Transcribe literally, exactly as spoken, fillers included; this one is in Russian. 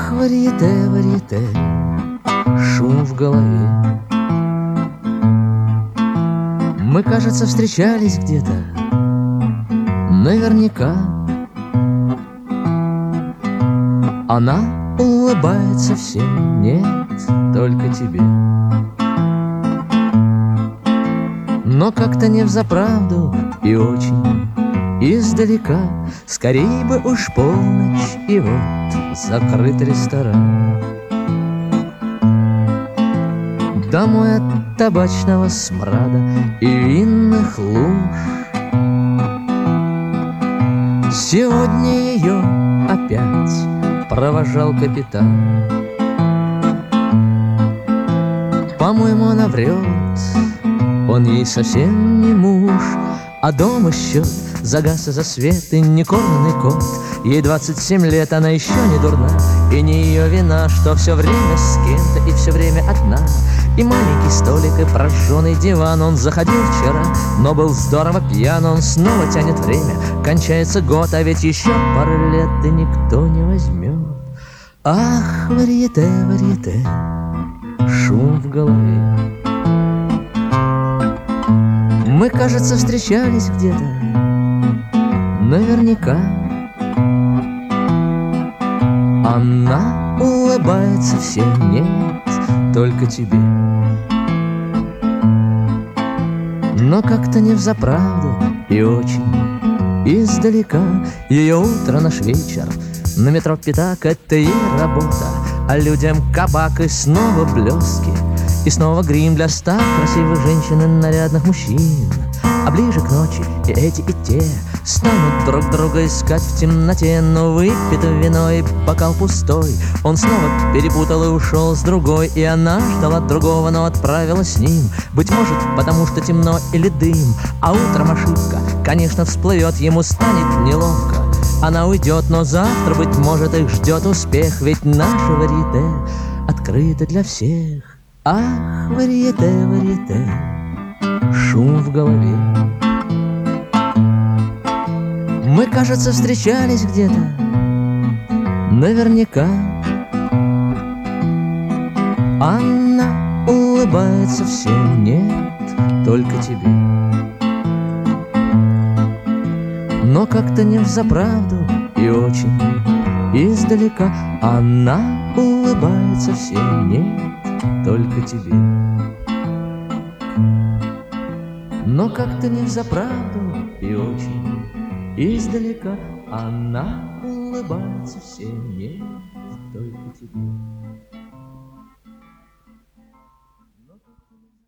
Ах, варьете, варьете, шум в голове. Мы, кажется, встречались где-то, наверняка. Она улыбается всем, нет, только тебе. Но как-то не взаправду и очень издалека. Скорей бы уж полночь, и вот закрыт ресторан. Домой от табачного смрада и винных луж. Сегодня ее опять провожал капитан. По-моему, она врет, он ей совсем не муж. А дома счет загас из-за свет и некормленный кот. Ей двадцать семь лет, она еще не дурна. И не ее вина, что все время с кем-то и все время одна. И маленький столик, и прожженный диван. Он заходил вчера, но был здорово пьян. Он снова тянет время, кончается год, а ведь еще пару лет и никто не возьмет. Ах, варьете, варьете, шум в голове. Мы, кажется, встречались где-то, наверняка. Она улыбается всем, нет, только тебе. Но как-то не взаправду и очень издалека. Ее утро, наш вечер, на метро пятак — это ей работа. А людям кабак и снова блески. И снова грим для ста красивых женщин и нарядных мужчин. А ближе к ночи и эти, и те станут друг друга искать в темноте. Но выпито вино и бокал пустой. Он снова перепутал и ушел с другой. И она ждала другого, но отправилась с ним. Быть может, потому что темно или дым. А утром ошибка, конечно, всплывет. Ему станет неловко, она уйдет, но завтра, быть может, их ждет успех. Ведь наше варьете открыто для всех. Ах, варьете, варьете, шум в голове. Мы, кажется, встречались где-то, наверняка. Она улыбается всем, нет, только тебе. Но как-то не взаправду и очень издалека. Она улыбается всем, нет, только тебе. Но как-то не взаправду и очень издалека. Она улыбается всем, нет, только тебе. Но как-то не